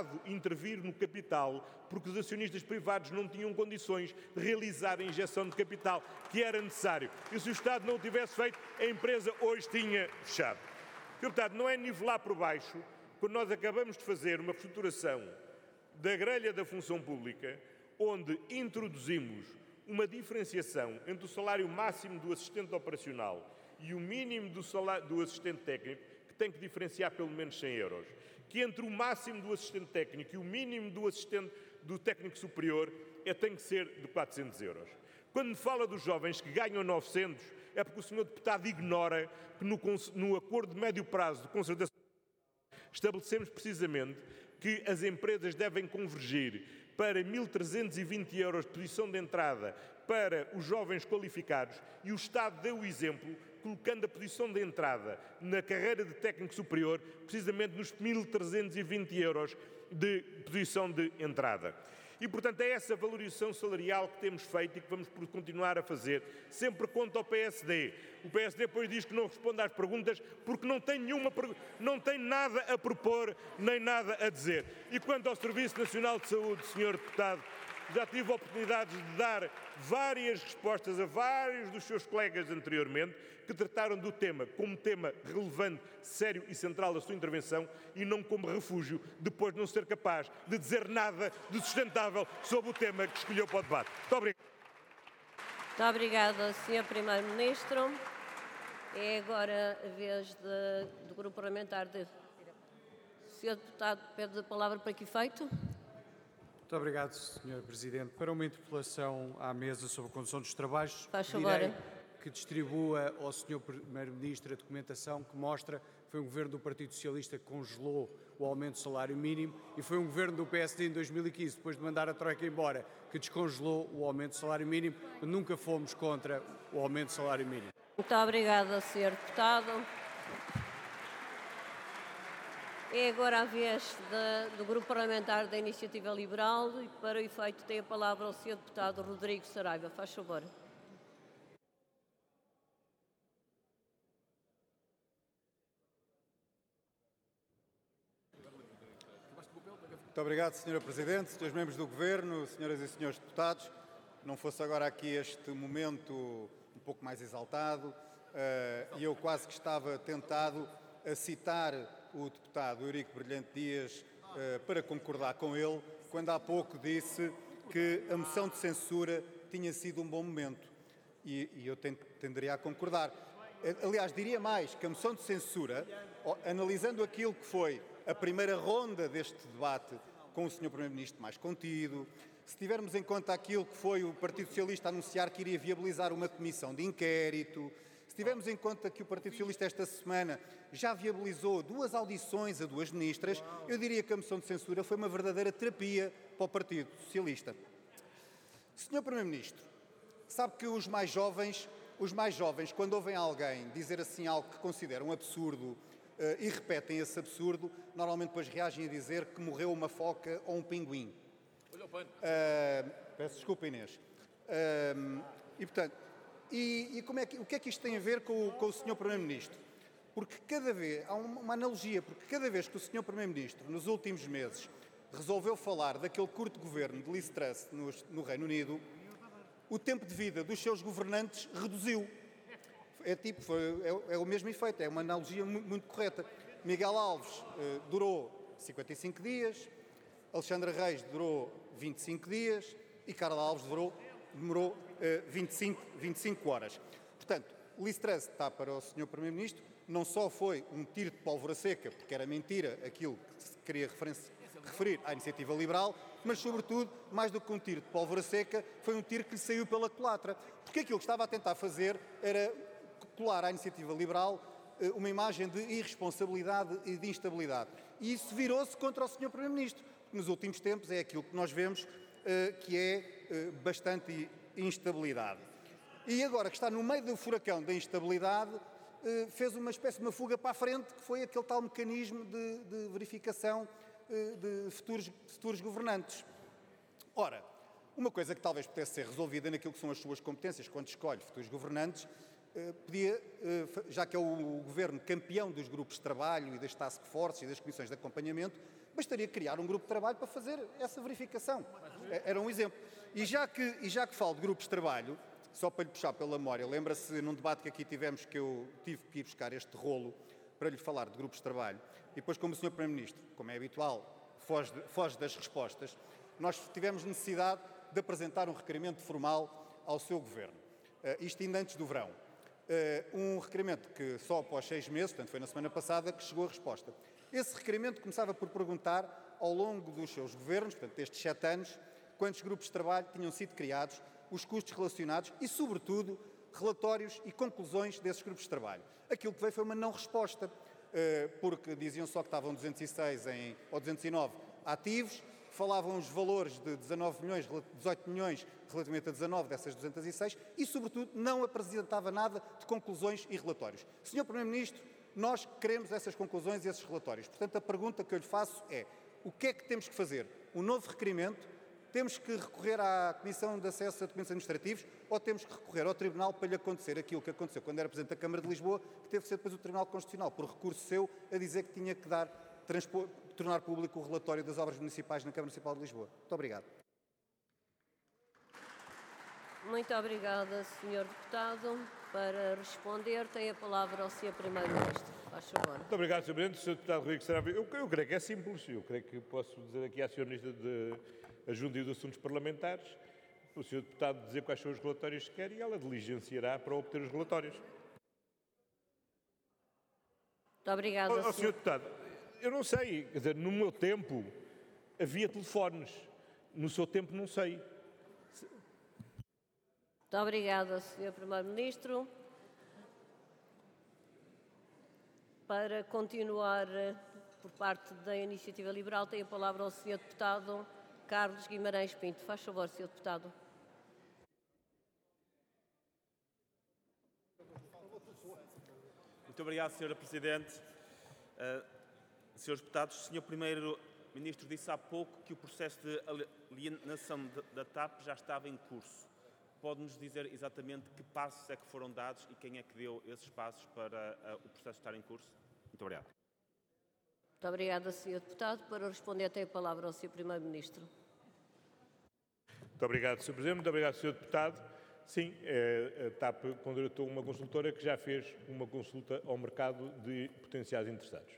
Estado intervir no capital porque os acionistas privados não tinham condições de realizar a injeção de capital que era necessário. E se o Estado não o tivesse feito, a empresa hoje tinha fechado. E, portanto, não é nivelar por baixo, quando nós acabamos de fazer uma reestruturação da grelha da função pública, onde introduzimos uma diferenciação entre o salário máximo do assistente operacional e o mínimo do salário do assistente técnico, que tem que diferenciar pelo menos 100 euros, que entre o máximo do assistente técnico e o mínimo do técnico superior tem que ser de 400 euros. Quando me fala dos jovens que ganham 900, é porque o Sr. Deputado ignora que no acordo de médio prazo de concertação estabelecemos precisamente que as empresas devem convergir para 1.320 euros de posição de entrada para os jovens qualificados e o Estado deu o exemplo, colocando a posição de entrada na carreira de técnico superior precisamente nos 1.320 euros de posição de entrada. E, portanto, é essa valorização salarial que temos feito e que vamos continuar a fazer, sempre contra o PSD. O PSD depois diz que não responde às perguntas porque não tem nada a propor nem nada a dizer. E quanto ao Serviço Nacional de Saúde, Sr. Deputado, já tive oportunidades de dar várias respostas a vários dos seus colegas anteriormente que trataram do tema como tema relevante, sério e central da sua intervenção e não como refúgio, depois de não ser capaz de dizer nada de sustentável sobre o tema que escolheu para o debate. Muito obrigado. Muito obrigada, Sr. Primeiro-Ministro. É agora a vez do Grupo Parlamentar de... Sr. Deputado, pede a palavra para que efeito? Muito obrigado, Sr. Presidente. Para uma interpelação à mesa sobre a condução dos trabalhos, faz favor, que distribua ao Sr. Primeiro-Ministro a documentação que mostra que foi um governo do Partido Socialista que congelou o aumento do salário mínimo e foi um governo do PSD em 2015, depois de mandar a Troika embora, que descongelou o aumento do salário mínimo. Nunca fomos contra o aumento do salário mínimo. Muito obrigada, Sr. Deputado. É agora a vez do Grupo Parlamentar da Iniciativa Liberal e, para o efeito, tem a palavra o Sr. Deputado Rodrigo Saraiva. Faz favor. Muito obrigado, Sra. Presidente, Srs. Membros do Governo, Senhoras e Senhores Deputados. Não fosse agora aqui este momento um pouco mais exaltado, e eu quase que estava tentado a citar o deputado Eurico Brilhante Dias para concordar com ele, quando há pouco disse que a moção de censura tinha sido um bom momento. E eu tenderia a concordar. Aliás, diria mais, que a moção de censura, analisando aquilo que foi a primeira ronda deste debate com o Sr. Primeiro-Ministro mais contido, se tivermos em conta aquilo que foi o Partido Socialista anunciar que iria viabilizar uma comissão de inquérito, se tivermos em conta que o Partido Socialista esta semana já viabilizou 2 audições a 2 ministras, eu diria que a moção de censura foi uma verdadeira terapia para o Partido Socialista. Sr. Primeiro-Ministro, sabe que os mais jovens, quando ouvem alguém dizer assim algo que consideram absurdo e repetem esse absurdo, normalmente depois reagem a dizer que morreu uma foca ou um pinguim. Peço desculpa, Inês. E, portanto, o que é que isto tem a ver com o Sr. Primeiro-Ministro? Porque há uma analogia, porque cada vez que o Sr. Primeiro-Ministro, nos últimos meses, resolveu falar daquele curto governo de Liz Truss no Reino Unido, o tempo de vida dos seus governantes reduziu. É o mesmo efeito, é uma analogia muito correta. Miguel Alves durou 55 dias, Alexandra Reis durou 25 dias e Carla Alves demorou 25 horas. Portanto, Liz Truss está para o Sr. Primeiro-Ministro, não só foi um tiro de pólvora seca, porque era mentira aquilo que se queria referir à iniciativa liberal, mas, sobretudo, mais do que um tiro de pólvora seca, foi um tiro que lhe saiu pela culatra. Porque aquilo que estava a tentar fazer era colar à iniciativa liberal uma imagem de irresponsabilidade e de instabilidade. E isso virou-se contra o Sr. Primeiro-Ministro. Nos últimos tempos é aquilo que nós vemos que é bastante instabilidade. E agora que está no meio do furacão da instabilidade, fez uma espécie de uma fuga para a frente, que foi aquele tal mecanismo de verificação de futuros governantes. Ora, uma coisa que talvez pudesse ser resolvida naquilo que são as suas competências quando escolhe futuros governantes, já que é o governo campeão dos grupos de trabalho e das task forces e das comissões de acompanhamento, bastaria criar um grupo de trabalho para fazer essa verificação. Era um exemplo. E já que falo de grupos de trabalho, só para lhe puxar pela memória, lembra-se num debate que aqui tivemos que eu tive que ir buscar este rolo para lhe falar de grupos de trabalho, e depois, como o Sr. Primeiro-Ministro, como é habitual, foge das respostas, nós tivemos necessidade de apresentar um requerimento formal ao seu Governo. Isto ainda antes do verão. Um requerimento que só após 6 meses, portanto foi na semana passada, que chegou a resposta. Esse requerimento começava por perguntar, ao longo dos seus governos, portanto destes 7 anos, quantos grupos de trabalho tinham sido criados, os custos relacionados e, sobretudo, relatórios e conclusões desses grupos de trabalho. Aquilo que veio foi uma não resposta, porque diziam só que estavam 206 ou 209 ativos, falavam os valores de 18 milhões relativamente a 19 dessas 206 e, sobretudo, não apresentava nada de conclusões e relatórios. Sr. Primeiro-Ministro, nós queremos essas conclusões e esses relatórios. Portanto, a pergunta que eu lhe faço é: o que é que temos que fazer? Um novo requerimento? Temos que recorrer à Comissão de Acesso a Documentos Administrativos ou temos que recorrer ao Tribunal para lhe acontecer aquilo que aconteceu quando era Presidente da Câmara de Lisboa, que teve que ser depois o Tribunal Constitucional, por recurso seu, a dizer que tinha que tornar público o relatório das obras municipais na Câmara Municipal de Lisboa? Muito obrigado. Muito obrigada, Sr. Deputado. Para responder, tem a palavra o Sr. Primeiro-Ministro. Faz favor. Muito obrigado, Sr. Presidente. Sr. Deputado Rodrigues Saraiva, eu creio que é simples. Eu creio que posso dizer aqui à Sra. Ministra da Junta e dos Assuntos Parlamentares, o Sr. Deputado dizer quais são os relatórios que quer e ela diligenciará para obter os relatórios. Muito obrigada, Sr. Deputado, eu não sei, quer dizer, no meu tempo havia telefones, no seu tempo não sei. Muito obrigada, Sr. Primeiro-Ministro. Para continuar, por parte da Iniciativa Liberal, tem a palavra o Sr. Deputado Carlos Guimarães Pinto. Faz favor, Sr. Deputado. Muito obrigado, Sra. Presidente. Senhores deputados, o Sr. Primeiro-Ministro disse há pouco que o processo de alienação da TAP já estava em curso. Pode-nos dizer exatamente que passos é que foram dados e quem é que deu esses passos para o processo estar em curso? Muito obrigado. Muito obrigada, Sr. Deputado. Para responder, tem a palavra o Sr. Primeiro-Ministro. Muito obrigado, Sr. Presidente. Muito obrigado, Sr. Deputado. Sim, a TAP contratou uma consultora que já fez uma consulta ao mercado de potenciais interessados.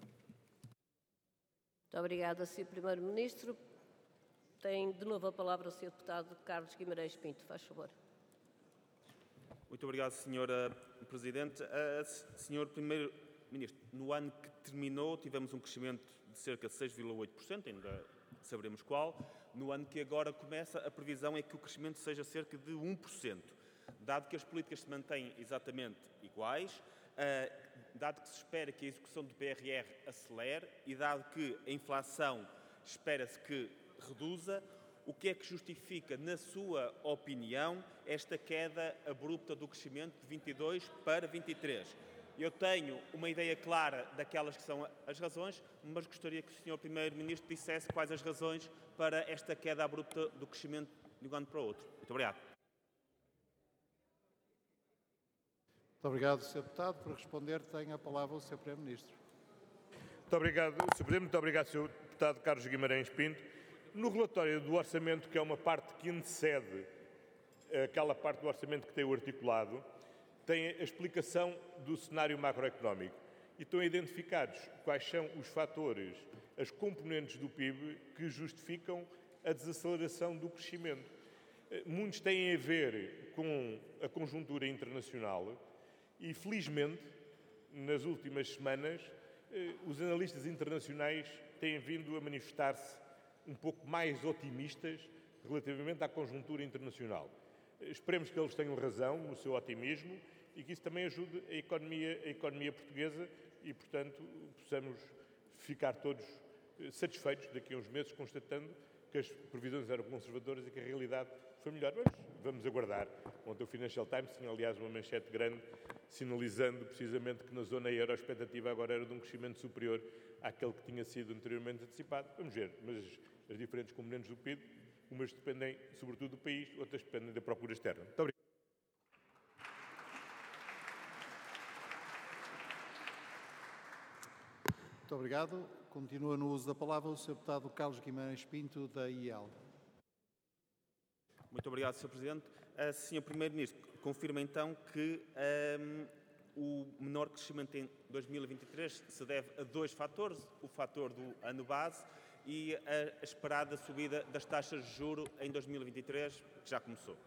Muito obrigada, Sr. Primeiro-Ministro. Tem de novo a palavra o Sr. Deputado Carlos Guimarães Pinto. Faz favor. Muito obrigado, Sra. Presidente. Sr. Primeiro-Ministro, no ano que terminou tivemos um crescimento de cerca de 6,8%, ainda saberemos qual. No ano que agora começa, a previsão é que o crescimento seja cerca de 1%. Dado que as políticas se mantêm exatamente iguais, dado que se espera que a execução do PRR acelere e dado que a inflação espera-se que reduza, o que é que justifica, na sua opinião, esta queda abrupta do crescimento de 22 para 23? Eu tenho uma ideia clara daquelas que são as razões, mas gostaria que o Sr. Primeiro-Ministro dissesse quais as razões para esta queda abrupta do crescimento de um ano para o outro. Muito obrigado. Muito obrigado, Sr. Deputado. Por responder, tem a palavra o Sr. Primeiro-Ministro. Muito obrigado, Sr. Presidente. Muito obrigado, Sr. Deputado Carlos Guimarães Pinto. No relatório do orçamento, que é uma parte que antecede aquela parte do orçamento que tem o articulado, tem a explicação do cenário macroeconómico e estão identificados quais são os fatores, as componentes do PIB que justificam a desaceleração do crescimento. Muitos têm a ver com a conjuntura internacional e, felizmente, nas últimas semanas, os analistas internacionais têm vindo a manifestar-se um pouco mais otimistas relativamente à conjuntura internacional. Esperemos que eles tenham razão no seu otimismo e que isso também ajude a economia portuguesa e, portanto, possamos ficar todos satisfeitos daqui a uns meses, constatando que as previsões eram conservadoras e que a realidade foi melhor. Mas vamos aguardar. Ontem o Financial Times tinha, aliás, uma manchete grande sinalizando precisamente que na zona euro a expectativa agora era de um crescimento superior àquele que tinha sido anteriormente antecipado. Vamos ver, mas as diferentes componentes do PIB, umas dependem sobretudo do país, outras dependem da procura externa. Muito obrigado. Muito obrigado. Continua no uso da palavra o Sr. Deputado Carlos Guimarães Pinto, da IEL. Muito obrigado, Sr. Presidente. Sr. Primeiro-Ministro, confirma então que o menor crescimento em 2023 se deve a dois fatores, o fator do ano base e a esperada subida das taxas de juros em 2023, que já começou.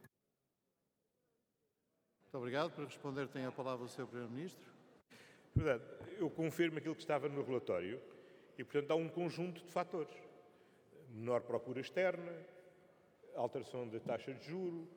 Muito obrigado. Para responder tem a palavra o Sr. Primeiro-Ministro. Verdade. Eu confirmo aquilo que estava no relatório e, portanto, há um conjunto de fatores. Menor procura externa, alteração da taxa de juro,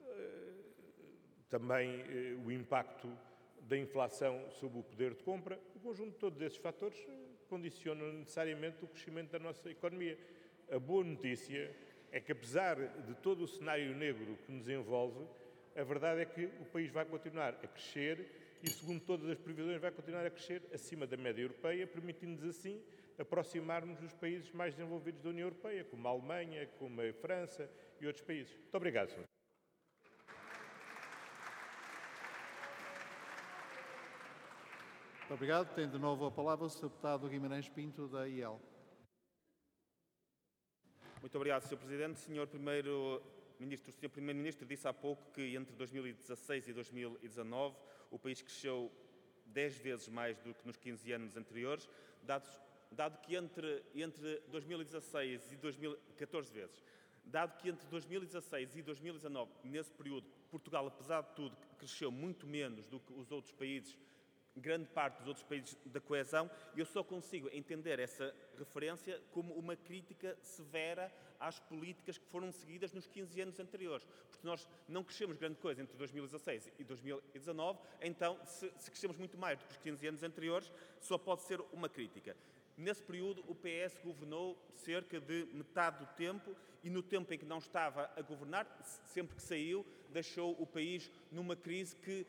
também o impacto da inflação sobre o poder de compra. O conjunto de todos esses fatores condicionam necessariamente o crescimento da nossa economia. A boa notícia é que, apesar de todo o cenário negro que nos envolve, a verdade é que o país vai continuar a crescer e, segundo todas as previsões, vai continuar a crescer acima da média europeia, permitindo-nos assim aproximar-nos dos países mais desenvolvidos da União Europeia, como a Alemanha, como a França e outros países. Muito obrigado, Sr. Muito obrigado. Tem de novo a palavra o Sr. Deputado Guimarães Pinto, da IEL. Muito obrigado, Sr. Presidente. Sr. Primeiro-Ministro, o Sr. Primeiro-Ministro disse há pouco que entre 2016 e 2019 o país cresceu 10 vezes mais do que nos 15 anos anteriores, dado que entre 2016 e 2014 vezes. Dado que entre 2016 e 2019, nesse período, Portugal, apesar de tudo, cresceu muito menos do que os outros países, grande parte dos outros países da coesão, eu só consigo entender essa referência como uma crítica severa às políticas que foram seguidas nos 15 anos anteriores. Porque nós não crescemos grande coisa entre 2016 e 2019, então, se crescemos muito mais do que os 15 anos anteriores, só pode ser uma crítica. Nesse período, o PS governou cerca de metade do tempo e no tempo em que não estava a governar, sempre que saiu, deixou o país numa crise que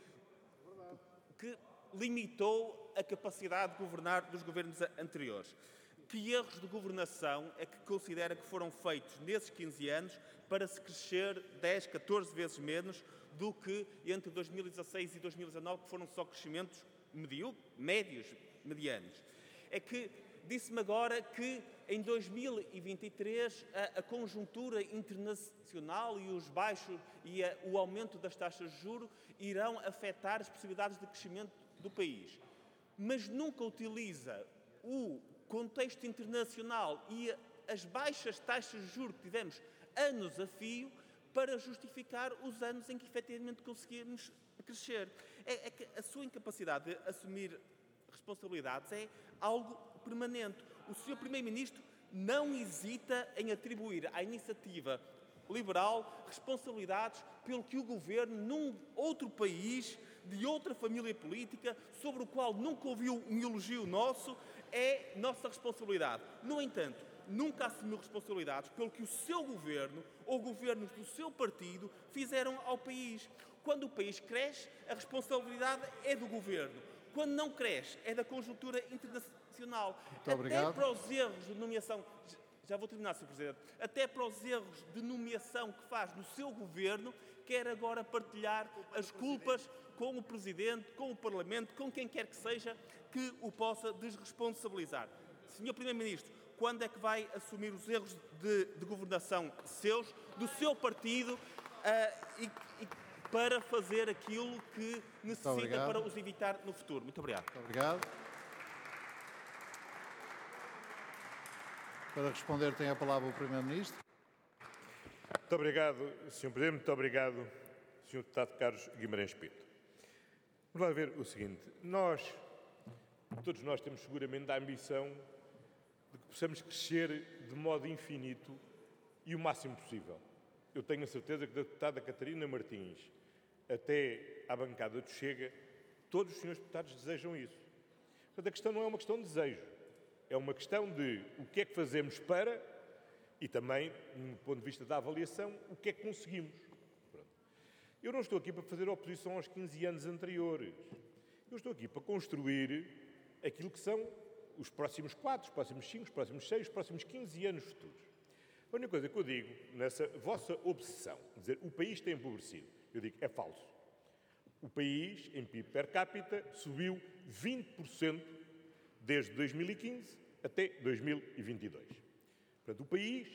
limitou a capacidade de governar dos governos anteriores. Que erros de governação é que considera que foram feitos nesses 15 anos para se crescer 10, 14 vezes menos do que entre 2016 e 2019, que foram só crescimentos médios, medianos? É que disse-me agora que em 2023 a conjuntura internacional e os baixos e o aumento das taxas de juros irão afetar as possibilidades de crescimento do país. Mas nunca utiliza o contexto internacional e as baixas taxas de juros que tivemos anos a fio para justificar os anos em que efetivamente conseguimos crescer. É que a sua incapacidade de assumir responsabilidades é algo permanente. O Sr. Primeiro-Ministro não hesita em atribuir à iniciativa liberal responsabilidades pelo que o Governo, num outro país, de outra família política, sobre o qual nunca ouviu um elogio nosso, é nossa responsabilidade. No entanto, nunca assumiu responsabilidades pelo que o seu Governo ou governos do seu partido fizeram ao país. Quando o país cresce, a responsabilidade é do Governo. Quando não cresce, é da conjuntura internacional. Muito obrigado. Até para os erros de nomeação... Já vou terminar, Sr. Presidente. Até para os erros de nomeação que faz no seu Governo, quer agora partilhar as culpas com o Presidente, com o Parlamento, com quem quer que seja, que o possa desresponsabilizar. Sr. Primeiro-Ministro, quando é que vai assumir os erros de governação seus, do seu partido, e para fazer aquilo que necessita para os evitar no futuro? Muito obrigado. Muito obrigado. Para responder tem a palavra o Primeiro-Ministro. Muito obrigado, Sr. Presidente. Muito obrigado, Sr. Deputado Carlos Guimarães Pinto. Vamos lá ver o seguinte. Todos nós temos seguramente a ambição de que possamos crescer de modo infinito e o máximo possível. Eu tenho a certeza que da deputada Catarina Martins até à bancada do Chega, todos os senhores deputados desejam isso. Portanto, a questão não é uma questão de desejo. É uma questão de o que é que fazemos para, e também, do ponto de vista da avaliação, o que é que conseguimos. Pronto. Eu não estou aqui para fazer oposição aos 15 anos anteriores. Eu estou aqui para construir aquilo que são os próximos 4, os próximos 5, os próximos 6, os próximos 15 anos futuros. A única coisa que eu digo, nessa vossa obsessão, dizer o país tem empobrecido, eu digo, é falso. O país, em PIB per capita, subiu 20% desde 2015 até 2022. Portanto, o país